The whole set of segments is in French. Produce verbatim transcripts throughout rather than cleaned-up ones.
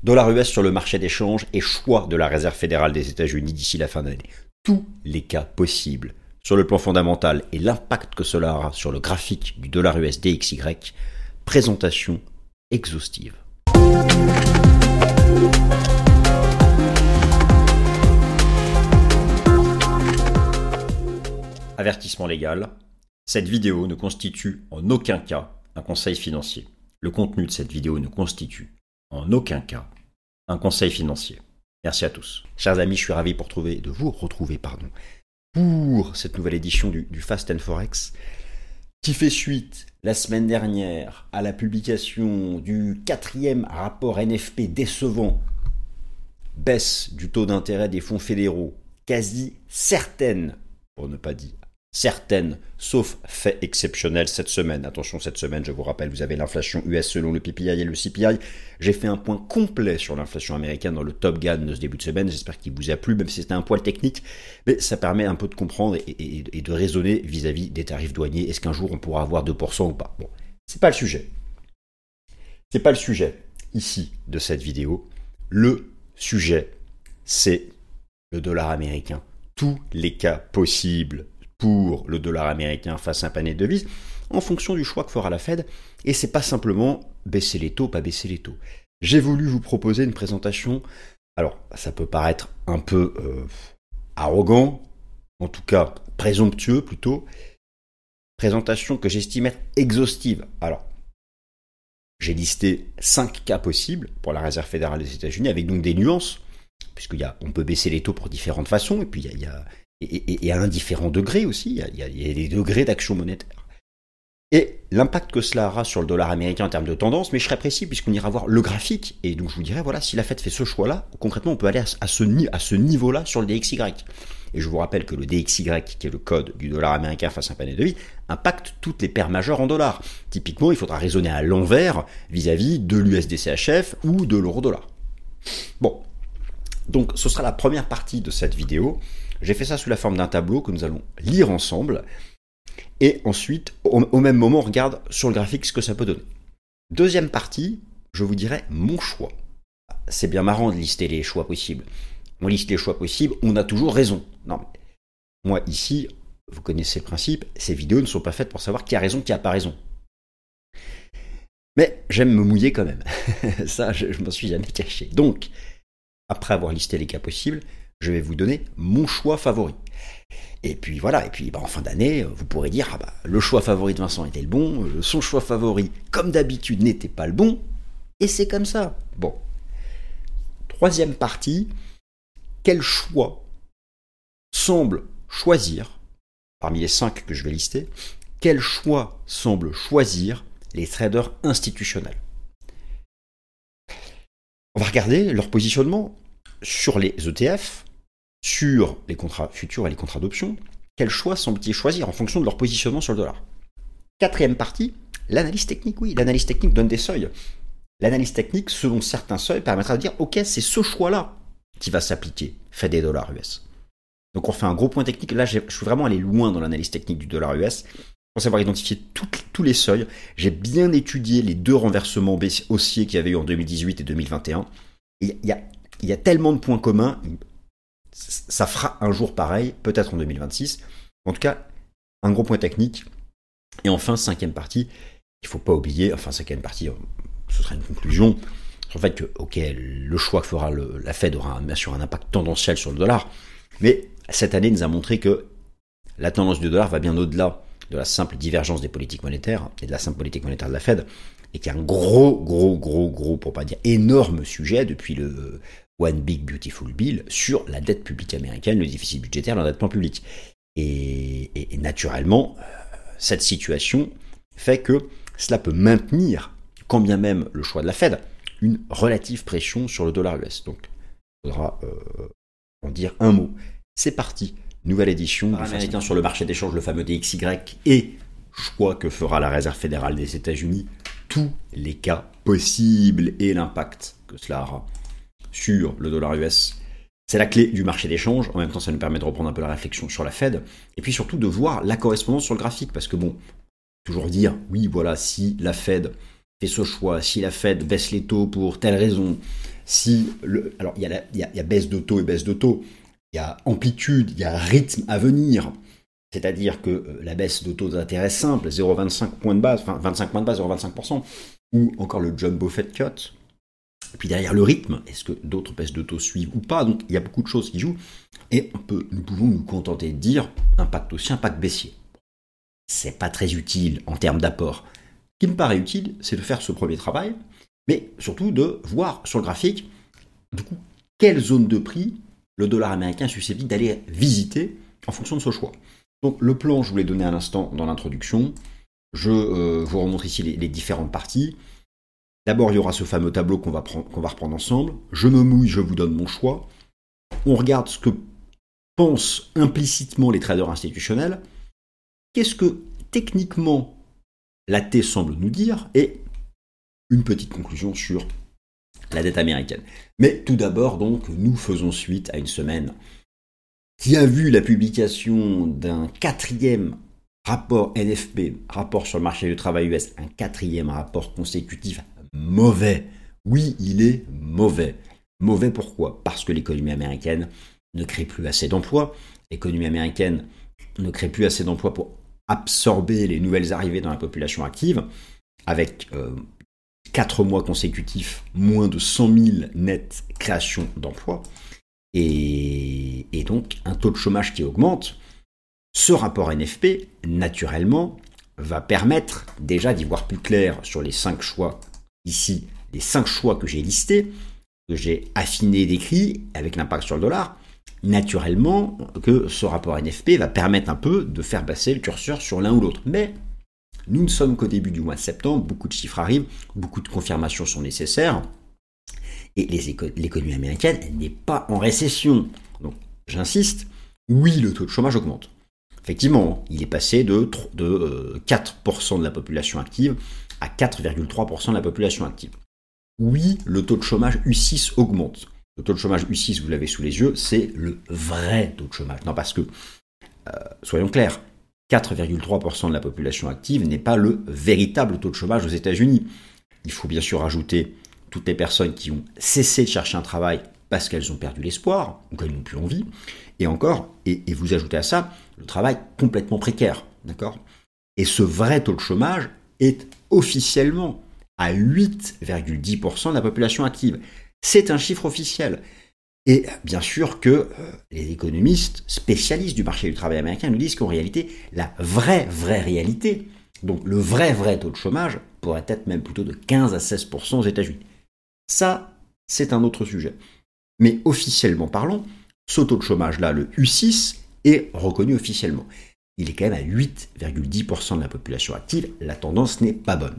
Dollar U S sur le marché d'échange et choix de la Réserve fédérale des États-Unis d'ici la fin d'année. Tous les cas possibles sur le plan fondamental et l'impact que cela aura sur le graphique du dollar U S D X Y. Présentation exhaustive. Avertissement légal. Cette vidéo ne constitue en aucun cas un conseil financier. Le contenu de cette vidéo ne constitue en aucun cas un conseil financier. Merci à tous. Chers amis, je suis ravi pour trouver, de vous retrouver pardon, pour cette nouvelle édition du, du Fast and Forex qui fait suite la semaine dernière à la publication du quatrième rapport N F P décevant. Baisse du taux d'intérêt des fonds fédéraux, quasi certaine, pour ne pas dire certaines, sauf fait exceptionnel cette semaine. Attention, cette semaine, je vous rappelle, vous avez l'inflation U S selon le P P I et le C P I. J'ai fait un point complet sur l'inflation américaine dans le Top Gun de ce début de semaine. J'espère qu'il vous a plu, même si c'était un poil technique. Mais ça permet un peu de comprendre et, et, et de raisonner vis-à-vis des tarifs douaniers. Est-ce qu'un jour, on pourra avoir deux pour cent ou pas? Bon, c'est pas le sujet. C'est pas le sujet, ici, de cette vidéo. Le sujet, c'est le dollar américain. Tous les cas possibles pour le dollar américain face à un panier de devises, en fonction du choix que fera la Fed. Et c'est pas simplement baisser les taux, pas baisser les taux. J'ai voulu vous proposer une présentation, alors ça peut paraître un peu euh, arrogant, en tout cas présomptueux plutôt, présentation que j'estime être exhaustive. Alors, j'ai listé cinq cas possibles pour la Réserve fédérale des États-Unis, avec donc des nuances, puisqu'on peut baisser les taux pour différentes façons, et puis il y a... Il y a Et, et, et à un différent degré aussi, il y a, il y a, il y a des degrés d'action monétaire. Et l'impact que cela aura sur le dollar américain en termes de tendance, mais je serai précis puisqu'on ira voir le graphique, et donc je vous dirai, voilà, si la Fed fait ce choix-là, concrètement on peut aller à, à ce, à ce niveau-là sur le D X Y. Et je vous rappelle que le D X Y, qui est le code du dollar américain face à un panier de devises, impacte toutes les paires majeures en dollars. Typiquement, il faudra raisonner à l'envers vis-à-vis de l'U S D C H F ou de l'euro-dollar. Bon, donc ce sera la première partie de cette vidéo. J'ai fait ça sous la forme d'un tableau que nous allons lire ensemble. Et ensuite, au, au même moment, on regarde sur le graphique ce que ça peut donner. Deuxième partie, je vous dirai mon choix. C'est bien marrant de lister les choix possibles. On liste les choix possibles, on a toujours raison. Non, mais moi ici, vous connaissez le principe, ces vidéos ne sont pas faites pour savoir qui a raison, qui n'a pas raison. Mais j'aime me mouiller quand même. Ça, je ne m'en suis jamais caché. Donc, après avoir listé les cas possibles, je vais vous donner mon choix favori. Et puis voilà, et puis bah, en fin d'année, vous pourrez dire, ah bah, le choix favori de Vincent était le bon, son choix favori, comme d'habitude, n'était pas le bon, et c'est comme ça. Bon. Troisième partie, quel choix semble choisir, parmi les cinq que je vais lister, quel choix semble choisir les traders institutionnels? On va regarder leur positionnement sur les E T F, sur les contrats futurs et les contrats d'options. Quel choix semble-t-il choisir en fonction de leur positionnement sur le dollar? Quatrième partie, l'analyse technique. Oui, l'analyse technique donne des seuils. L'analyse technique, selon certains seuils, permettra de dire, ok, c'est ce choix-là qui va s'appliquer, fait des dollars U S. Donc on fait un gros point technique. Là, je suis vraiment allé loin dans l'analyse technique du dollar U S. Pour savoir identifier tout, tous les seuils, j'ai bien étudié les deux renversements haussiers qu'il y avait eu en deux mille dix-huit et deux mille vingt et un. Il y a, il y a tellement de points communs, ça fera un jour pareil, peut-être en deux mille vingt-six. En tout cas, un gros point technique. Et enfin, cinquième partie, il ne faut pas oublier, enfin cinquième partie, ce sera une conclusion, sur le fait que, ok, le choix que fera le, la Fed aura bien sûr un impact tendanciel sur le dollar, mais cette année nous a montré que la tendance du dollar va bien au-delà de la simple divergence des politiques monétaires et de la simple politique monétaire de la Fed, et qu'il y a un gros, gros, gros, gros, pour pas dire énorme sujet depuis le One Big Beautiful Bill sur la dette publique américaine, le déficit budgétaire, l'endettement public. Et, et, et naturellement, cette situation fait que cela peut maintenir, quand bien même le choix de la Fed, une relative pression sur le dollar U S. Donc, il faudra euh, en dire un mot. C'est parti, nouvelle édition du américain sur le marché d'échange, le fameux D X Y, et choix que fera la Réserve fédérale des États-Unis, tous les cas possibles et l'impact que cela aura sur le dollar U S. C'est la clé du marché d'échange. En même temps, ça nous permet de reprendre un peu la réflexion sur la Fed. Et puis surtout de voir la correspondance sur le graphique. Parce que bon, toujours dire, oui, voilà, si la Fed fait ce choix, si la Fed baisse les taux pour telle raison, Si le, alors, il y, a la, il, y a, il y a baisse de taux et baisse de taux. Il y a amplitude, il y a rythme à venir. C'est-à-dire que la baisse de taux d'intérêt simple, zéro virgule vingt-cinq points de base, enfin vingt-cinq points de base, zéro virgule vingt-cinq pour cent, ou encore le jumbo Fed cut. Et puis derrière le rythme, est-ce que d'autres baisses de taux suivent ou pas? Donc il y a beaucoup de choses qui jouent. Et on peut, nous pouvons nous contenter de dire impact haussier, impact baissier. C'est pas très utile en termes d'apport. Ce qui me paraît utile, c'est de faire ce premier travail, mais surtout de voir sur le graphique, du coup, quelle zone de prix le dollar américain est susceptible d'aller visiter en fonction de ce choix. Donc le plan, je vous l'ai donné à l'instant dans l'introduction. Je euh, vous remontre ici les, les différentes parties. D'abord, il y aura ce fameux tableau qu'on va, prendre, qu'on va reprendre ensemble. Je me mouille, je vous donne mon choix. On regarde ce que pensent implicitement les traders institutionnels. Qu'est-ce que techniquement l'A T semble nous dire? Et une petite conclusion sur la dette américaine. Mais tout d'abord, donc, nous faisons suite à une semaine qui a vu la publication d'un quatrième rapport N F P, rapport sur le marché du travail U S, un quatrième rapport consécutif mauvais. Oui, il est mauvais. Mauvais pourquoi? Parce que l'économie américaine ne crée plus assez d'emplois. L'économie américaine ne crée plus assez d'emplois pour absorber les nouvelles arrivées dans la population active, avec euh, quatre mois consécutifs, moins de cent mille nettes créations d'emplois, et, et donc un taux de chômage qui augmente. Ce rapport N F P, naturellement, va permettre déjà d'y voir plus clair sur les cinq choix, ici, les cinq choix que j'ai listés, que j'ai affinés et décrits, avec l'impact sur le dollar. Naturellement, que ce rapport N F P va permettre un peu de faire passer le curseur sur l'un ou l'autre. Mais nous ne sommes qu'au début du mois de septembre, beaucoup de chiffres arrivent, beaucoup de confirmations sont nécessaires, et les éco- l'économie américaine n'est pas en récession. Donc, j'insiste, oui, le taux de chômage augmente. Effectivement, il est passé de, de euh, quatre pour cent de la population active à quatre virgule trois pour cent de la population active. Oui, le taux de chômage U six augmente. Le taux de chômage U six, vous l'avez sous les yeux, c'est le vrai taux de chômage. Non, parce que, euh, soyons clairs, quatre virgule trois pour cent de la population active n'est pas le véritable taux de chômage aux États-Unis. Il faut bien sûr ajouter toutes les personnes qui ont cessé de chercher un travail parce qu'elles ont perdu l'espoir ou qu'elles n'ont plus envie. Et encore, et, et vous ajoutez à ça le travail complètement précaire. D'accord ? Et ce vrai taux de chômage est officiellement à huit virgule dix pour cent de la population active. C'est un chiffre officiel. Et bien sûr que euh, les économistes spécialistes du marché du travail américain nous disent qu'en réalité, la vraie, vraie réalité, donc le vrai, vrai taux de chômage, pourrait être même plutôt de quinze à seize pour cent aux États-Unis. Ça, c'est un autre sujet. Mais officiellement parlant, ce taux de chômage-là, le U six, est reconnu officiellement. Il est quand même à huit virgule dix pour cent de la population active. La tendance n'est pas bonne.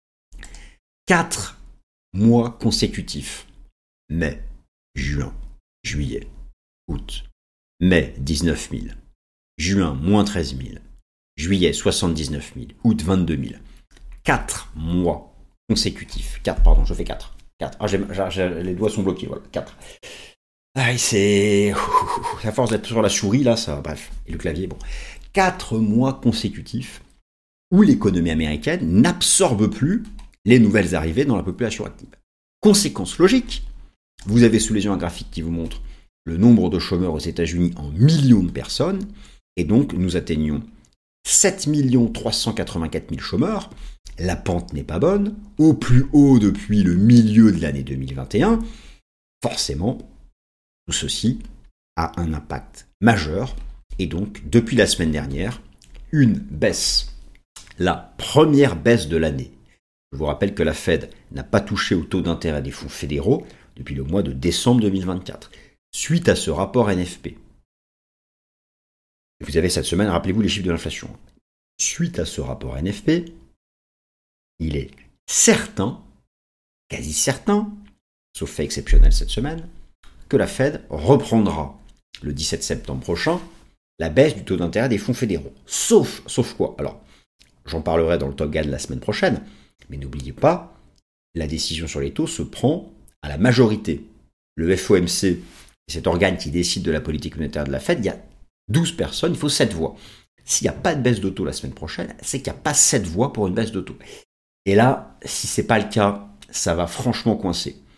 Quatre mois consécutifs. Mai, juin, juillet, août. Mai, dix-neuf mille. Juin, moins treize mille. Juillet, soixante-dix-neuf mille. Août, vingt-deux mille. Quatre mois consécutifs. Quatre, pardon, je fais quatre. Quatre. Ah, j'ai, j'ai, les doigts sont bloqués, voilà. Quatre. Ah, c'est... À force d'être sur la souris, là, ça... Bref. Et le clavier, bon. Quatre mois consécutifs où l'économie américaine n'absorbe plus les nouvelles arrivées dans la population active. Conséquence logique, vous avez sous les yeux un graphique qui vous montre le nombre de chômeurs aux États-Unis en millions de personnes, et donc nous atteignons sept millions trois cent quatre-vingt-quatre mille chômeurs. La pente n'est pas bonne, au plus haut depuis le milieu de l'année deux mille vingt et un. Forcément, tout ceci a un impact majeur, et donc depuis la semaine dernière, une baisse, la première baisse de l'année. Je vous rappelle que la Fed n'a pas touché au taux d'intérêt des fonds fédéraux depuis le mois de décembre deux mille vingt-quatre, suite à ce rapport N F P. Vous avez cette semaine, rappelez-vous les chiffres de l'inflation. Suite à ce rapport N F P, il est certain, quasi certain, sauf fait exceptionnel cette semaine, que la Fed reprendra le dix-sept septembre prochain la baisse du taux d'intérêt des fonds fédéraux. Sauf, sauf quoi? Alors, j'en parlerai dans le Top Gun la semaine prochaine, mais n'oubliez pas, la décision sur les taux se prend à la majorité. Le F O M C, cet organe qui décide de la politique monétaire de la Fed, il y a douze personnes, il faut sept voix. S'il n'y a pas de baisse de taux la semaine prochaine, c'est qu'il n'y a pas sept voix pour une baisse de taux. Et là, si ce n'est pas le cas, ça va franchement coincer.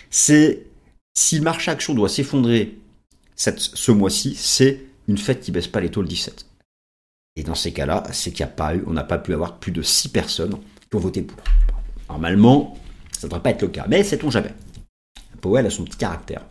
C'est si le marché action doit s'effondrer cette, ce mois-ci, c'est une Fed qui baisse pas les taux le dix-sept. Et dans ces cas-là, c'est qu'il n'y a pas eu, on n'a pas pu avoir plus de six personnes qui ont voté pour. Normalement, ça ne devrait pas être le cas, mais sait-on jamais. Powell a son petit caractère.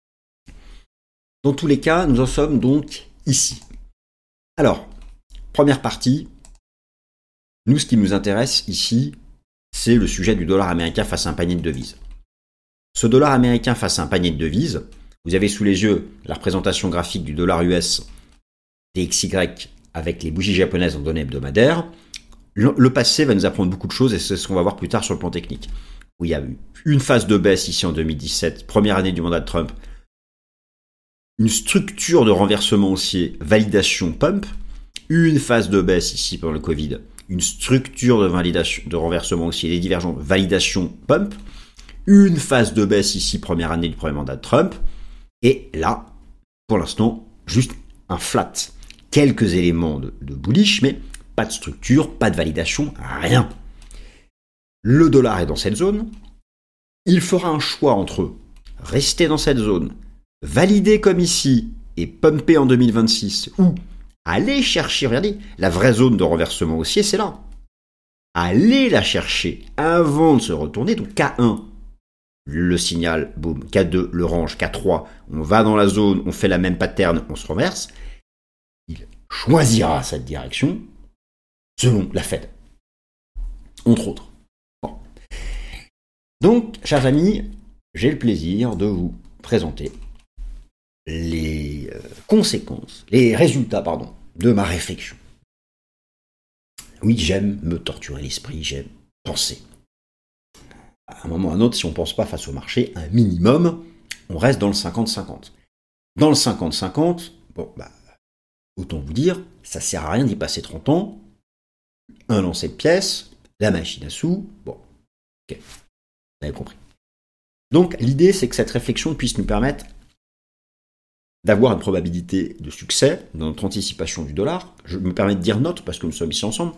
Dans tous les cas, nous en sommes donc ici. Alors, première partie, nous, ce qui nous intéresse ici, c'est le sujet du dollar américain face à un panier de devises. Ce dollar américain face à un panier de devises, vous avez sous les yeux la représentation graphique du dollar U S D X Y avec les bougies japonaises en données hebdomadaires. Le passé va nous apprendre beaucoup de choses et c'est ce qu'on va voir plus tard sur le plan technique. Où il y a eu une phase de baisse ici en deux mille dix-sept, première année du mandat de Trump, une structure de renversement haussier, validation pump, une phase de baisse ici pendant le Covid, une structure de validation, de renversement haussier, des divergents, validation pump, une phase de baisse ici, première année du premier mandat de Trump, et là, pour l'instant, juste un flat. Quelques éléments de, de bullish, mais pas de structure, pas de validation, rien. Le dollar est dans cette zone. Il fera un choix entre rester dans cette zone, valider comme ici et pumper en deux mille vingt-six, ou aller chercher, regardez, la vraie zone de renversement haussier, c'est là. Aller la chercher avant de se retourner, donc K un, le signal, boum, K deux, le range, K trois, on va dans la zone, on fait la même pattern, on se renverse. Il choisira cette direction selon la Fed, entre autres. Bon. Donc, chers amis, j'ai le plaisir de vous présenter les conséquences, les résultats, pardon, de ma réflexion. Oui, j'aime me torturer l'esprit, j'aime penser. À un moment ou à un autre, si on ne pense pas face au marché, un minimum, on reste dans le cinquante cinquante. Dans le cinquante cinquante, bon, bah, autant vous dire, ça sert à rien d'y passer trente ans, un lancer de pièces, la machine à sous, bon, ok, vous avez compris. Donc, l'idée, c'est que cette réflexion puisse nous permettre d'avoir une probabilité de succès dans notre anticipation du dollar. Je me permets de dire notre, parce que nous sommes ici ensemble.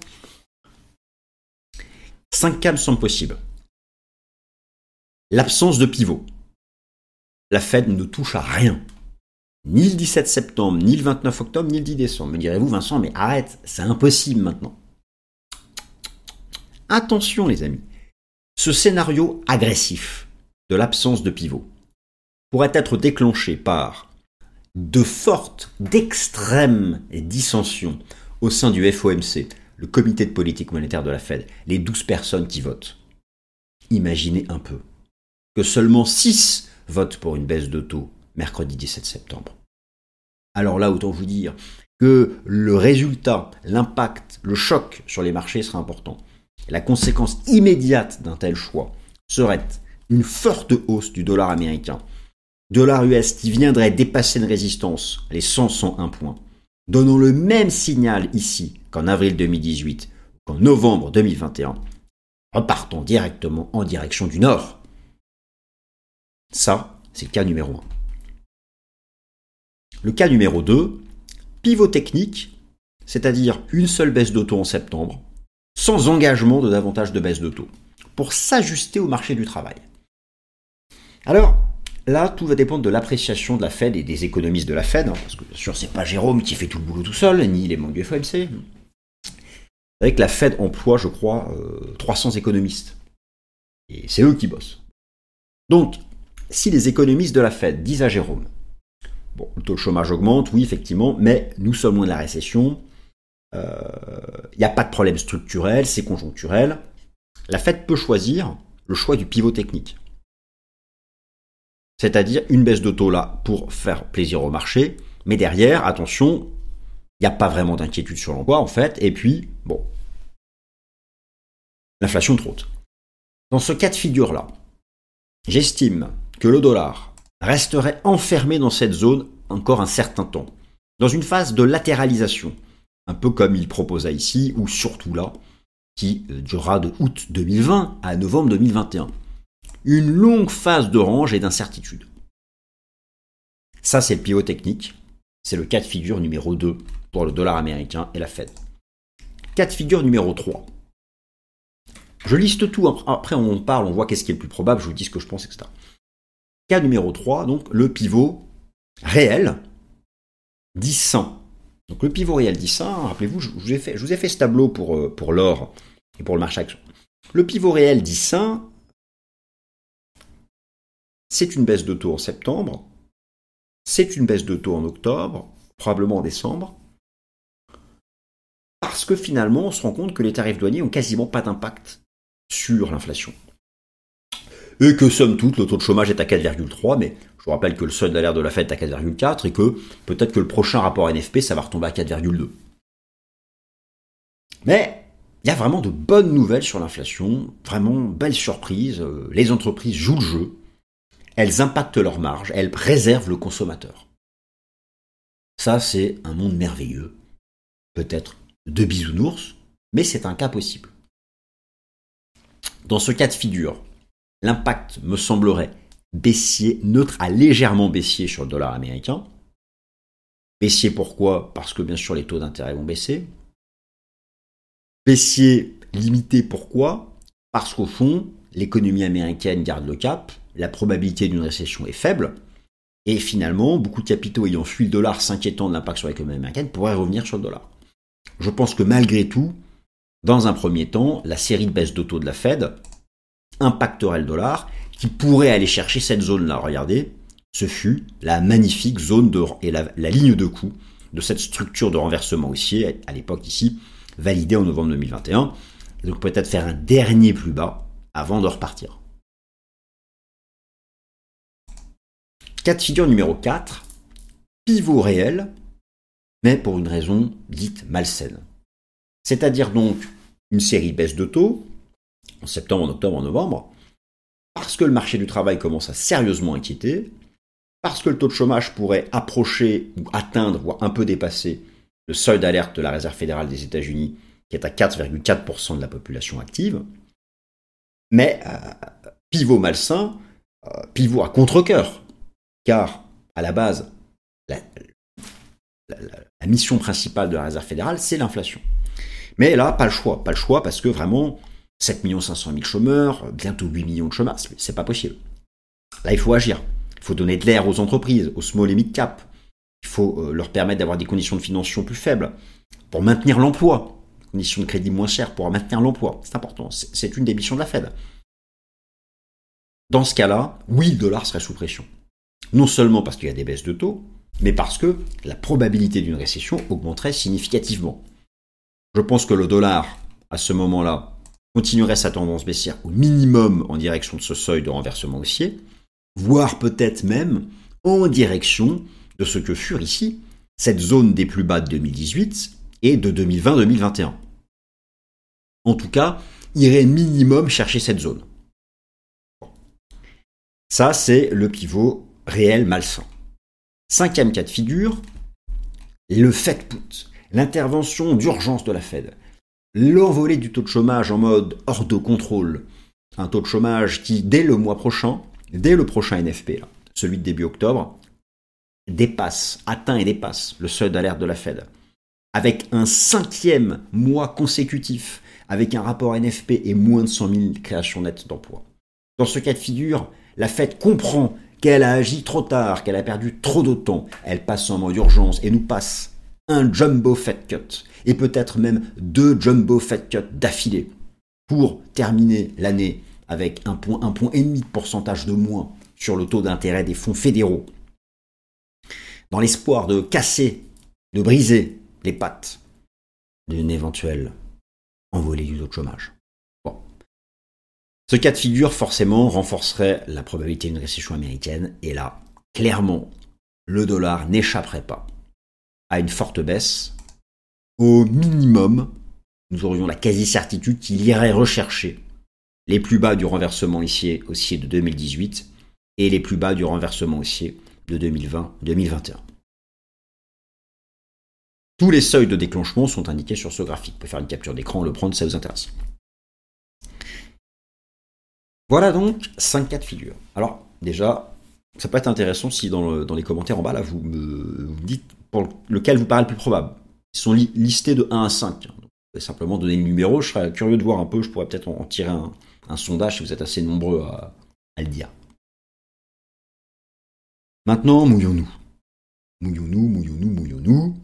cinq cas me semblent possibles. L'absence de pivot. La Fed ne touche à rien. Ni le dix-sept septembre, ni le vingt-neuf octobre, ni le dix décembre. Me direz-vous, Vincent, mais arrête, c'est impossible maintenant. Attention, les amis. Ce scénario agressif de l'absence de pivot pourrait être déclenché par de fortes, d'extrêmes dissensions au sein du F O M C, le comité de politique monétaire de la Fed, les douze personnes qui votent. Imaginez un peu que seulement six votent pour une baisse de taux mercredi dix-sept septembre. Alors là, autant vous dire que le résultat, l'impact, le choc sur les marchés sera important. La conséquence immédiate d'un tel choix serait une forte hausse du dollar américain. Dollar U S qui viendrait dépasser une résistance, les cent à cent un points, donnant le même signal ici qu'en avril deux mille dix-huit, qu'en novembre deux mille vingt et un, repartant directement en direction du nord. Ça, c'est le cas numéro un. Le cas numéro deux, pivot technique, c'est-à-dire une seule baisse de taux en septembre, sans engagement de davantage de baisse de taux, pour s'ajuster au marché du travail. Alors, là, tout va dépendre de l'appréciation de la Fed et des économistes de la Fed, hein, parce que bien sûr, c'est pas Jérôme qui fait tout le boulot tout seul, ni les membres du F O M C. Vous savez que la Fed emploie, je crois, euh, trois cents économistes. Et c'est eux qui bossent. Donc, si les économistes de la Fed disent à Jérôme, bon, le taux de chômage augmente, oui, effectivement, mais nous sommes loin de la récession, il euh, n'y a pas de problème structurel, c'est conjoncturel, la Fed peut choisir le choix du pivot technique. C'est-à-dire une baisse de taux là pour faire plaisir au marché, mais derrière, attention, il n'y a pas vraiment d'inquiétude sur l'emploi en fait, et puis, bon, l'inflation trotte. Dans ce cas de figure-là, j'estime que le dollar resterait enfermé dans cette zone encore un certain temps, dans une phase de latéralisation, un peu comme il proposa ici, ou surtout là, qui durera de août deux mille vingt à novembre deux mille vingt et un. Une longue phase de range et d'incertitude. Ça, c'est le pivot technique. C'est le cas de figure numéro deux pour le dollar américain et la Fed. Cas de figure numéro trois. Je liste tout. Après, on parle, on voit qu'est-ce qui est le plus probable, je vous dis ce que je pense, et cetera. Cas numéro trois, donc le pivot réel dix cent. Donc le pivot réel dix cent, rappelez-vous, je vous ai fait, je vous ai fait ce tableau pour, pour l'or et pour le marché action. Le pivot réel dix cent, c'est une baisse de taux en septembre, c'est une baisse de taux en octobre, probablement en décembre, parce que finalement, on se rend compte que les tarifs douaniers n'ont quasiment pas d'impact sur l'inflation. Et que, somme toute, le taux de chômage est à quatre virgule trois, mais je vous rappelle que le seuil d'alerte de la Fed est à quatre virgule quatre et que peut-être que le prochain rapport N F P, ça va retomber à quatre virgule deux. Mais il y a vraiment de bonnes nouvelles sur l'inflation, vraiment belle surprise. Les entreprises jouent le jeu, elles impactent leurs marges, elles préservent le consommateur. Ça, c'est un monde merveilleux. Peut-être de bisounours, mais c'est un cas possible. Dans ce cas de figure, l'impact me semblerait baissier, neutre à légèrement baissier sur le dollar américain. Baissier pourquoi? Parce que bien sûr les taux d'intérêt vont baisser. Baissier limité pourquoi? Parce qu'au fond, l'économie américaine garde le cap, la probabilité d'une récession est faible, et finalement, beaucoup de capitaux ayant fui le dollar s'inquiétant de l'impact sur l'économie américaine pourraient revenir sur le dollar. Je pense que malgré tout, dans un premier temps, la série de baisses de taux de la Fed impacterait le dollar, qui pourrait aller chercher cette zone-là. Regardez, ce fut la magnifique zone de, et la, la ligne de coût de cette structure de renversement haussier, à l'époque ici, validée en novembre deux mille vingt et un. Et donc peut-être faire un dernier plus bas avant de repartir. Cas de figure numéro quatre, pivot réel, mais pour une raison dite malsaine. C'est-à-dire donc une série de baisses de taux, en septembre, en octobre, en novembre, parce que le marché du travail commence à sérieusement inquiéter, parce que le taux de chômage pourrait approcher ou atteindre, voire un peu dépasser, le seuil d'alerte de la Réserve fédérale des États-Unis, qui est à quatre virgule quatre pour cent de la population active. Mais euh, pivot malsain, euh, pivot à contre-cœur, car à la base, la, la, la, la mission principale de la Réserve fédérale, c'est l'inflation. Mais là, pas le choix, pas le choix parce que vraiment, sept millions cinq cent mille chômeurs, bientôt huit millions de chômeurs, c'est pas possible. Là, il faut agir. Il faut donner de l'air aux entreprises, aux small et mid cap. Il faut euh, leur permettre d'avoir des conditions de financement plus faibles pour maintenir l'emploi. Conditions de crédit moins chères pour maintenir l'emploi. C'est important. C'est, c'est une des missions de la Fed. Dans ce cas-là, oui, le dollar serait sous pression. Non seulement parce qu'il y a des baisses de taux, mais parce que la probabilité d'une récession augmenterait significativement. Je pense que le dollar, à ce moment-là, continuerait sa tendance baissière au minimum en direction de ce seuil de renversement haussier, voire peut-être même en direction de ce que furent ici cette zone des plus bas de deux mille dix-huit et de deux mille vingt deux mille vingt et un. En tout cas, irait minimum chercher cette zone. Ça, c'est le pivot réel malsain. Cinquième cas de figure, le Fed put, l'intervention d'urgence de la Fed. L'envolée du taux de chômage en mode hors de contrôle. Un taux de chômage qui, dès le mois prochain, dès le prochain N F P, là, celui de début octobre, dépasse, atteint et dépasse le seuil d'alerte de la Fed. Avec un cinquième mois consécutif, avec un rapport N F P et moins de cent mille créations nettes d'emplois. Dans ce cas de figure, la Fed comprend qu'elle a agi trop tard, qu'elle a perdu trop de temps. Elle passe en mode urgence et nous passe un jumbo Fed cut, et peut-être même deux jumbo Fed cut d'affilée, pour terminer l'année avec un point, un point et demi de pourcentage de moins sur le taux d'intérêt des fonds fédéraux, dans l'espoir de casser, de briser les pattes d'une éventuelle envolée du taux de chômage. Bon. Ce cas de figure, forcément, renforcerait la probabilité d'une récession américaine, et là, clairement, le dollar n'échapperait pas à une forte baisse. Au minimum, nous aurions la quasi-certitude qu'il irait rechercher les plus bas du renversement haussier, haussier de deux mille dix-huit et les plus bas du renversement haussier de deux mille vingt deux mille vingt et un. Tous les seuils de déclenchement sont indiqués sur ce graphique. Vous pouvez faire une capture d'écran, le prendre si ça vous intéresse. Voilà donc cinq cas de figure. Alors, déjà, ça peut être intéressant si dans, le, dans les commentaires en bas, là, vous me, vous me dites pour lequel vous paraît le plus probable. Ils sont li- listés de un à cinq. Donc, vous pouvez simplement donner le numéro. Je serais curieux de voir un peu. Je pourrais peut-être en, en tirer un, un sondage si vous êtes assez nombreux à, à le dire. Maintenant, mouillons-nous. Mouillons-nous, mouillons-nous, mouillons-nous.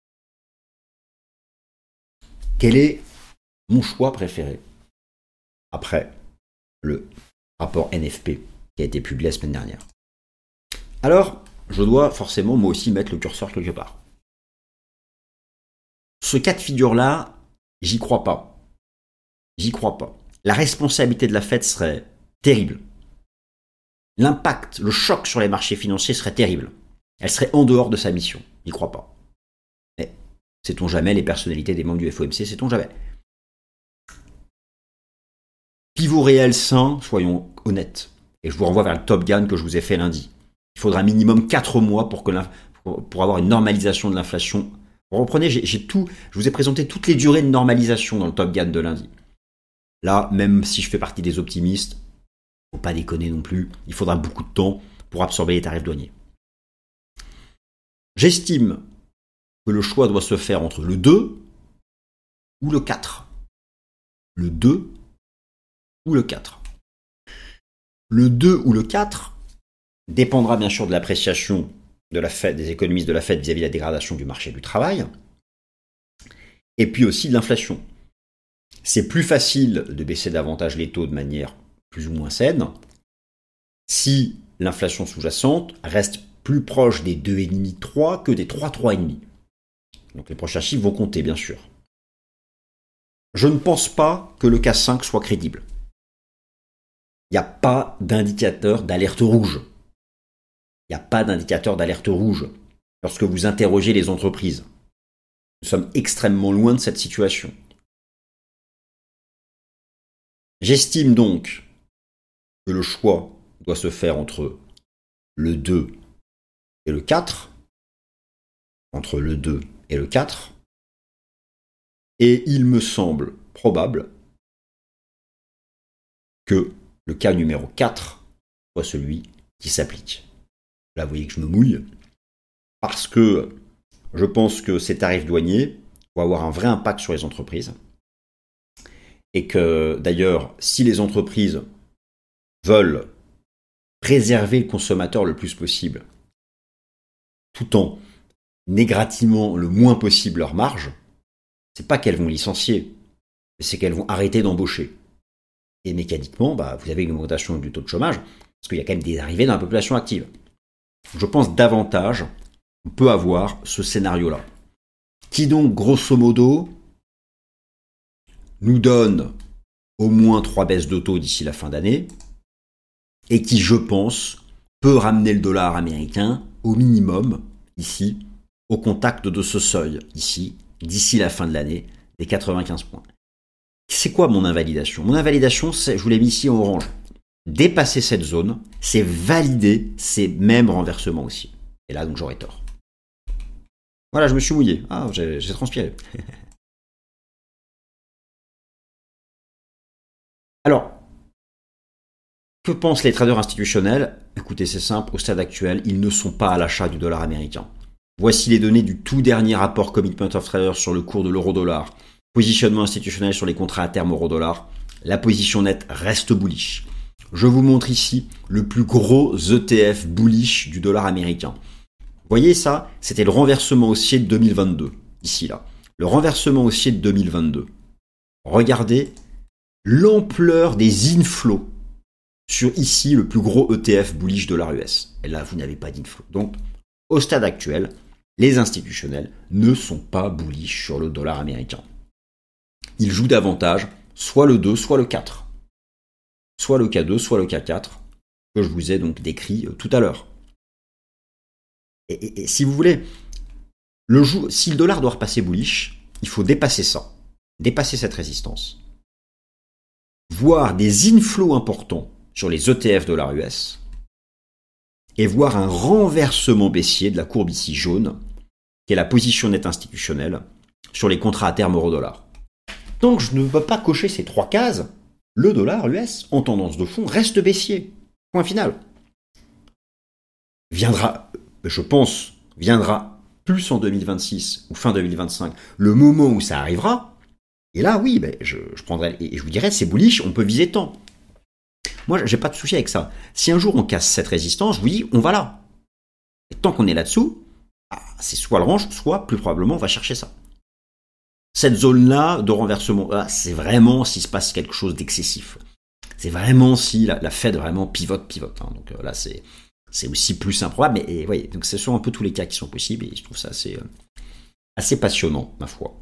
Quel est mon choix préféré après le rapport N F P qui a été publié la semaine dernière? Alors, je dois forcément moi aussi mettre le curseur quelque part. Ce cas de figure-là, j'y crois pas. J'y crois pas. La responsabilité de la Fed serait terrible. L'impact, le choc sur les marchés financiers serait terrible. Elle serait en dehors de sa mission. J'y crois pas. Mais sait-on jamais les personnalités des membres du F O M C, sait-on jamais. Pivot réel sain, soyons honnêtes. Et je vous renvoie vers le Top Gun que je vous ai fait lundi. Il faudra minimum quatre mois pour, que pour, pour avoir une normalisation de l'inflation. Vous reprenez, j'ai, j'ai tout, je vous ai présenté toutes les durées de normalisation dans le Top Gun de lundi. Là, même si je fais partie des optimistes, faut pas déconner non plus, il faudra beaucoup de temps pour absorber les tarifs douaniers. J'estime que le choix doit se faire entre le deux ou le quatre. Le deux ou le quatre. Le deux ou le quatre dépendra bien sûr de l'appréciation de la Fed, des économistes de la Fed vis-à-vis de la dégradation du marché du travail, et puis aussi de l'inflation. C'est plus facile de baisser davantage les taux de manière plus ou moins saine si l'inflation sous-jacente reste plus proche des deux virgule cinq trois que des trois trois virgule cinq. Donc les prochains chiffres vont compter, bien sûr. Je ne pense pas que le K cinq soit crédible. Il n'y a pas d'indicateur d'alerte rouge. Il n'y a pas d'indicateur d'alerte rouge lorsque vous interrogez les entreprises. Nous sommes extrêmement loin de cette situation. J'estime donc que le choix doit se faire entre le deux et le quatre, entre le deux et le quatre, et il me semble probable que le cas numéro quatre soit celui qui s'applique. Là, vous voyez que je me mouille, parce que je pense que ces tarifs douaniers vont avoir un vrai impact sur les entreprises, et que d'ailleurs, si les entreprises veulent préserver le consommateur le plus possible, tout en égratignement le moins possible leur marge, c'est pas qu'elles vont licencier, mais c'est qu'elles vont arrêter d'embaucher. Et mécaniquement, bah, vous avez une augmentation du taux de chômage, parce qu'il y a quand même des arrivées dans la population active. Je pense davantage on peut avoir ce scénario-là, qui donc, grosso modo, nous donne au moins trois baisses de taux d'ici la fin d'année, et qui, je pense, peut ramener le dollar américain au minimum, ici, au contact de ce seuil, ici, d'ici la fin de l'année, des quatre-vingt-quinze points. C'est quoi mon invalidation? Mon invalidation, c'est, je vous l'ai mis ici en orange. Dépasser cette zone, c'est valider ces mêmes renversements aussi. Et là, donc, j'aurais tort. Voilà, je me suis mouillé. Ah, j'ai, j'ai transpiré. Alors, que pensent les traders institutionnels? Écoutez, c'est simple, au stade actuel, ils ne sont pas à l'achat du dollar américain. Voici les données du tout dernier rapport Commitment of Traders sur le cours de l'euro-dollar. Positionnement institutionnel sur les contrats à terme euro-dollar. La position nette reste bullish. Je vous montre ici le plus gros E T F bullish du dollar américain. Vous voyez ça? C'était le renversement haussier de deux mille vingt-deux, ici là. Le renversement haussier de deux mille vingt-deux. Regardez l'ampleur des inflows sur ici le plus gros E T F bullish dollar U S. Et là, vous n'avez pas d'inflow. Donc, au stade actuel, les institutionnels ne sont pas bullish sur le dollar américain. Ils jouent davantage soit le deux, soit le quatre. Soit le K deux, soit le K quatre, que je vous ai donc décrit tout à l'heure. Et, et, et si vous voulez, le jour, si le dollar doit repasser bullish, il faut dépasser ça, dépasser cette résistance. Voir des inflows importants sur les E T F dollar U S et voir un renversement baissier de la courbe ici jaune, qui est la position nette institutionnelle, sur les contrats à terme euro-dollar. Donc je ne peux pas cocher ces trois cases, le dollar U S en tendance de fond reste baissier. Point final. Viendra, je pense, viendra plus en deux mille vingt-six ou fin deux mille vingt-cinq, le moment où ça arrivera. Et là, oui, ben, je, je prendrai et je vous dirai, c'est bullish, on peut viser tant. Moi, j'ai pas de souci avec ça. Si un jour on casse cette résistance, je vous dis, on va là. tant qu'on est là-dessous, bah, c'est soit le range, soit plus probablement on va chercher ça. Cette zone-là de renversement, là, c'est vraiment s'il se passe quelque chose d'excessif. C'est vraiment si la, la Fed vraiment pivote, pivote. Hein. Donc euh, là, c'est c'est aussi plus improbable. Mais et, voyez, donc ce sont un peu tous les cas qui sont possibles et je trouve ça assez, euh, assez passionnant, ma foi.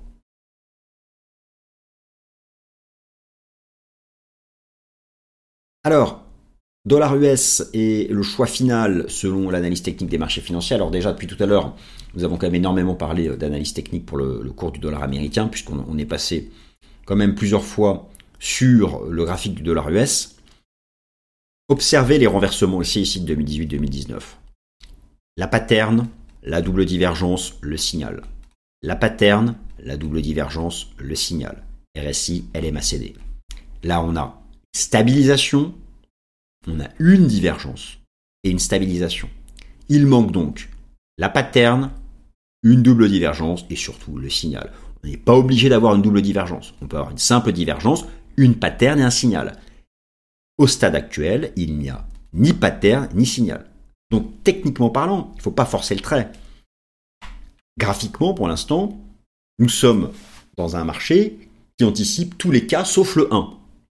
Alors, dollar U S et le choix final selon l'analyse technique des marchés financiers. Alors déjà, depuis tout à l'heure, nous avons quand même énormément parlé d'analyse technique pour le, le cours du dollar américain, puisqu'on on est passé quand même plusieurs fois sur le graphique du dollar U S. Observez les renversements ici, ici de deux mille dix-huit deux mille dix-neuf. La pattern, la double divergence, le signal. La pattern, la double divergence, le signal. R S I, L M A C D. Là, on a stabilisation, on a une divergence et une stabilisation. Il manque donc la pattern, une double divergence et surtout le signal. On n'est pas obligé d'avoir une double divergence. On peut avoir une simple divergence, une pattern et un signal. Au stade actuel, il n'y a ni pattern ni signal. Donc techniquement parlant, il ne faut pas forcer le trait. Graphiquement, pour l'instant, nous sommes dans un marché qui anticipe tous les cas sauf le un.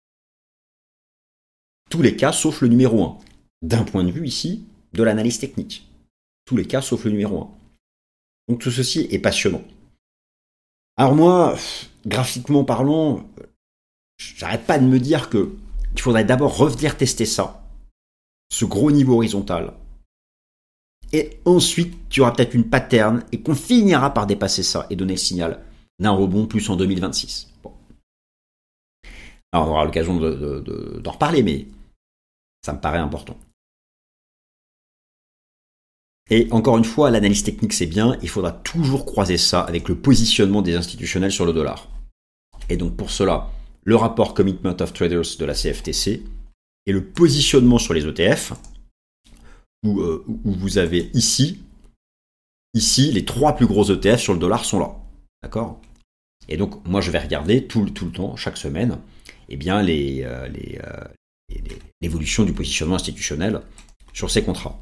Tous les cas sauf le numéro un. D'un point de vue ici, de l'analyse technique. Tous les cas sauf le numéro un. Donc tout ceci est passionnant. Alors moi, graphiquement parlant, j'arrête pas de me dire que il faudrait d'abord revenir tester ça, ce gros niveau horizontal. Et ensuite, tu auras peut-être une pattern et qu'on finira par dépasser ça et donner le signal d'un rebond plus en deux mille vingt-six. Bon. Alors on aura l'occasion de, de, de, d'en reparler, mais ça me paraît important. Et encore une fois, l'analyse technique c'est bien, il faudra toujours croiser ça avec le positionnement des institutionnels sur le dollar. Et donc pour cela, le rapport Commitment of Traders de la C F T C et le positionnement sur les E T F, où, euh, où vous avez ici, ici, les trois plus gros E T F sur le dollar sont là. D'accord ? Et donc, moi, je vais regarder tout, tout le temps, chaque semaine, eh bien, les, euh, les, euh, les, les, l'évolution du positionnement institutionnel sur ces contrats.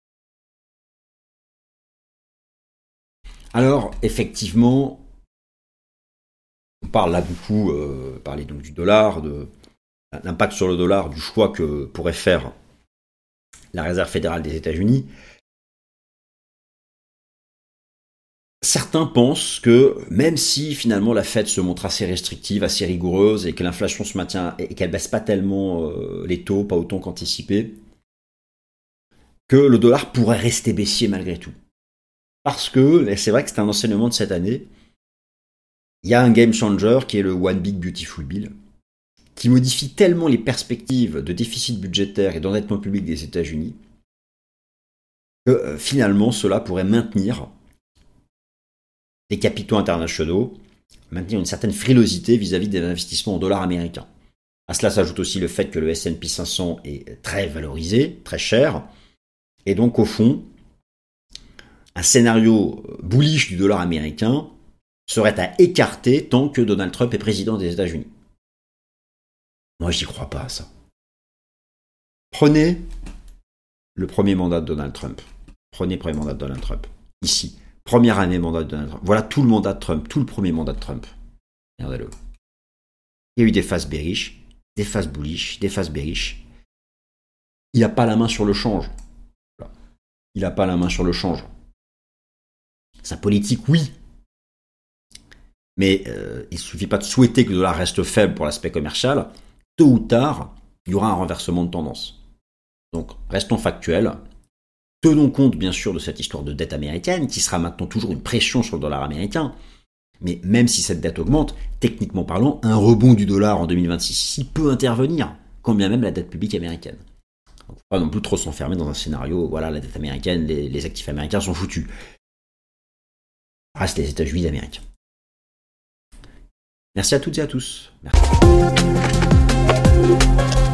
Alors, effectivement, on parle là beaucoup, euh, parler donc du dollar, de l'impact sur le dollar, du choix que pourrait faire la Réserve fédérale des États-Unis. Certains pensent que même si finalement la Fed se montre assez restrictive, assez rigoureuse et que l'inflation se maintient et qu'elle baisse pas tellement euh, les taux, pas autant qu'anticipé, que le dollar pourrait rester baissier malgré tout. Parce que, et c'est vrai que c'est un enseignement de cette année, il y a un game changer qui est le One Big Beautiful Bill, qui modifie tellement les perspectives de déficit budgétaire et d'endettement public des États-Unis que euh, finalement cela pourrait maintenir les capitaux internationaux, maintenir une certaine frilosité vis-à-vis des investissements en dollars américains. À cela s'ajoute aussi le fait que le S and P cinq cents est très valorisé, très cher, et donc au fond, un scénario bullish du dollar américain serait à écarter tant que Donald Trump est président des États-Unis. Moi, j'y crois pas à ça. Prenez le premier mandat de Donald Trump. Prenez le premier mandat de Donald Trump. Ici. Première année mandat de Donald Trump. Voilà tout le mandat de Trump, tout le premier mandat de Trump. Regardez-le. Il y a eu des phases bearish, des phases bullish, des phases bearish. Il n'a pas la main sur le change. Il n'a pas la main sur le change. Sa politique, oui. Mais euh, il ne suffit pas de souhaiter que le dollar reste faible pour l'aspect commercial. Tôt ou tard, il y aura un renversement de tendance. Donc, restons factuels. Tenons compte, bien sûr, de cette histoire de dette américaine, qui sera maintenant toujours une pression sur le dollar américain. Mais même si cette dette augmente, techniquement parlant, un rebond du dollar en deux mille vingt-six ici peut intervenir, quand bien même la dette publique américaine. Il ne faut pas non plus trop s'enfermer dans un scénario, voilà, la dette américaine, les, les actifs américains sont foutus. Ça reste les États-Unis d'Amérique. Merci à toutes et à tous. Merci.